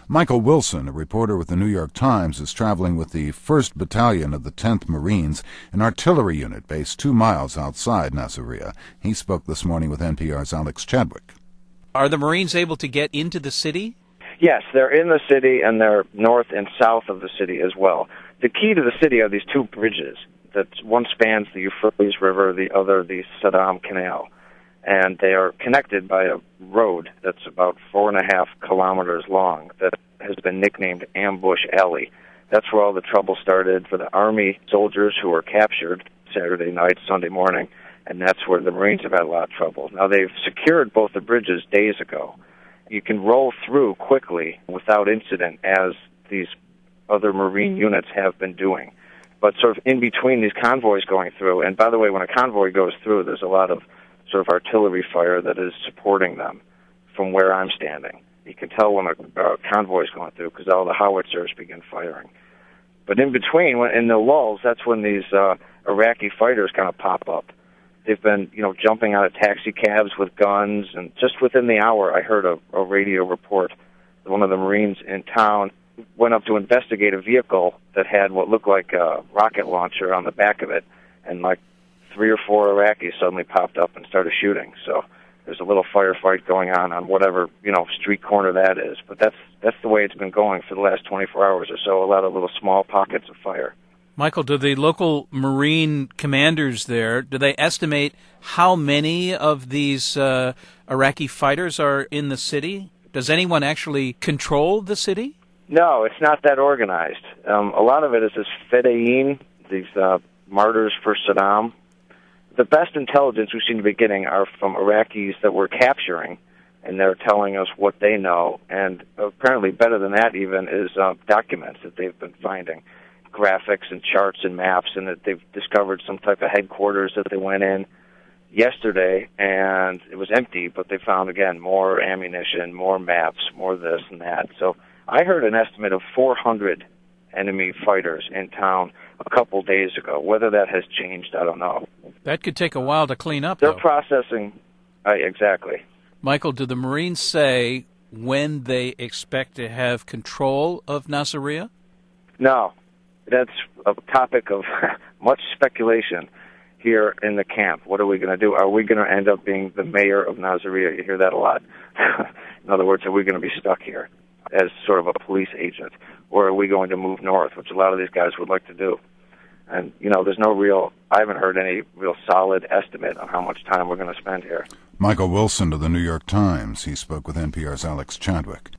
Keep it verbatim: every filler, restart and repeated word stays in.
Michael Wilson, a reporter with the New York Times, is traveling with the first Battalion of the tenth Marines, an artillery unit based two miles outside Nasiriyah. He spoke this morning with N P R's Alex Chadwick. Are the Marines able to get into the city? Yes, they're in the city, and they're north and south of the city as well. The key to the city are these two bridges. That one spans the Euphrates River, the other the Saddam Canal. And they are connected by a road that's about four and a half kilometers long that has been nicknamed Ambush Alley. That's where all the trouble started for the Army soldiers who were captured Saturday night, Sunday morning, and that's where the Marines have had a lot of trouble. Now, they've secured both the bridges days ago. You can roll through quickly without incident, as these other Marine units have been doing. But sort of in between these convoys going through, and by the way, when a convoy goes through, there's a lot of sort of artillery fire that is supporting them from where I'm standing. You can tell when a, a convoy is going through because all the howitzers begin firing. But in between, when, in the lulls, that's when these uh, Iraqi fighters kind of pop up. They've been, you know, jumping out of taxi cabs with guns, and just within the hour, I heard a, a radio report that one of the Marines in town went up to investigate a vehicle that had what looked like a rocket launcher on the back of it, and like three or four Iraqis suddenly popped up and started shooting. So there's a little firefight going on on whatever, you know, street corner that is. But that's that's the way it's been going for the last twenty-four hours or so, a lot of little small pockets of fire. Michael, do the local Marine commanders there, do they estimate how many of these uh, Iraqi fighters are in the city? Does anyone actually control the city? No, it's not that organized. Um, a lot of it is this Fedayeen, these uh, martyrs for Saddam. The best intelligence we seem to be getting are from Iraqis that we're capturing, and they're telling us what they know. And apparently better than that even is uh, documents that they've been finding, graphics and charts and maps, and that they've discovered some type of headquarters that they went in yesterday, and it was empty, but they found, again, more ammunition, more maps, more this and that. So I heard an estimate of four hundred enemy fighters in town a couple days ago. Whether that has changed, I don't know. That could take a while to clean up, They're though. processing, uh, exactly. Michael, do the Marines say when they expect to have control of Nasiriyah? No. That's a topic of much speculation here in the camp. What are we going to do? Are we going to end up being the mayor of Nasiriyah? You hear that a lot. In other words, are we going to be stuck here as sort of a police agent? Or are we going to move north, which a lot of these guys would like to do? And, you know, there's no real, I haven't heard any real solid estimate on how much time we're going to spend here. Michael Wilson of the New York Times. He spoke with N P R's Alex Chadwick.